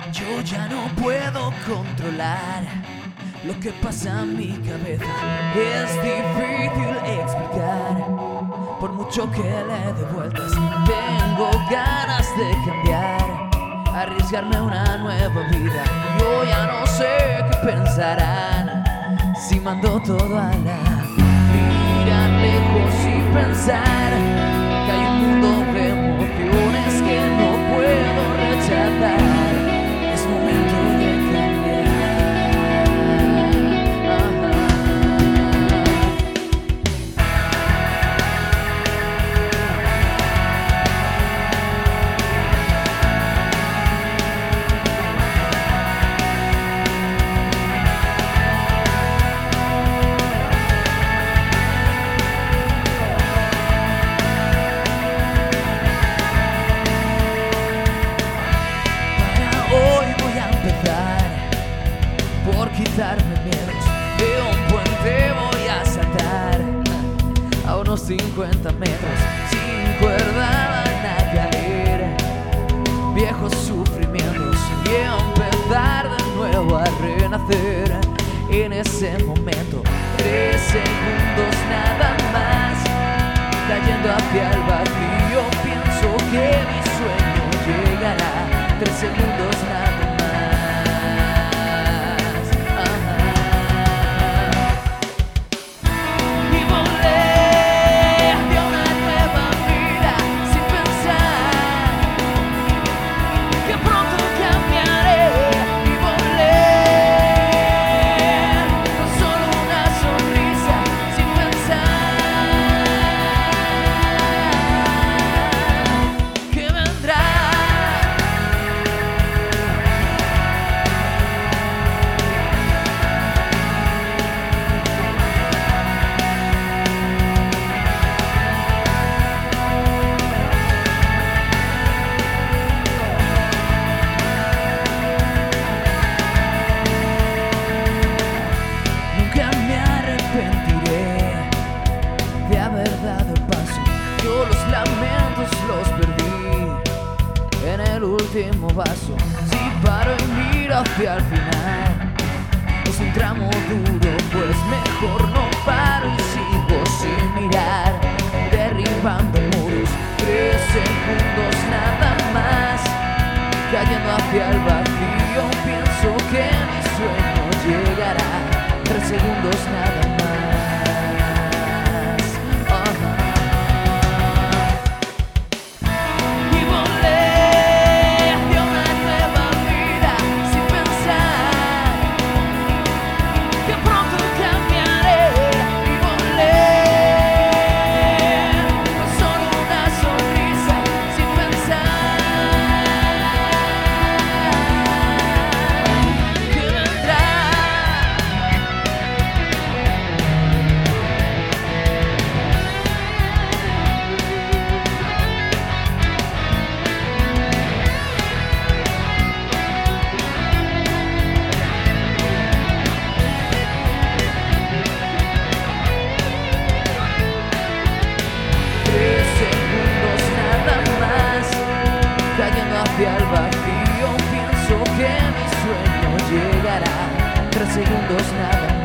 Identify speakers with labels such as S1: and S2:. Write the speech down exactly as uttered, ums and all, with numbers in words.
S1: Yo ya no puedo controlar lo que pasa en mi cabeza. Es difícil explicar, por mucho que le dé vueltas. Tengo ganas de cambiar, arriesgarme a una nueva vida. Yo ya no sé qué pensarán si mando todo a la mirar lejos y pensar que hay un mundo de emociones que no puedo rechazar. Es momento de cambiar. Por quitarme miedos, de un puente voy a saltar a unos cincuenta metros, sin cuerda van a caer viejos sufrimientos y empezar de nuevo a renacer. En ese momento, tres segundos nada más, cayendo hacia el vacío, pienso que mi sueño llegará. Tres segundos nada más. Yo los lamentos los perdí en el último vaso. Si paro y miro hacia el final, es un tramo duro, pues mejor no paro y sigo sin mirar, derribando muros. Tres segundos nada más, cayendo hacia el vacío, pienso que mi sueño llegará. Tres segundos nada más. Cayendo hacia el vacío, pienso que mi sueño llegará. Tres segundos nada más.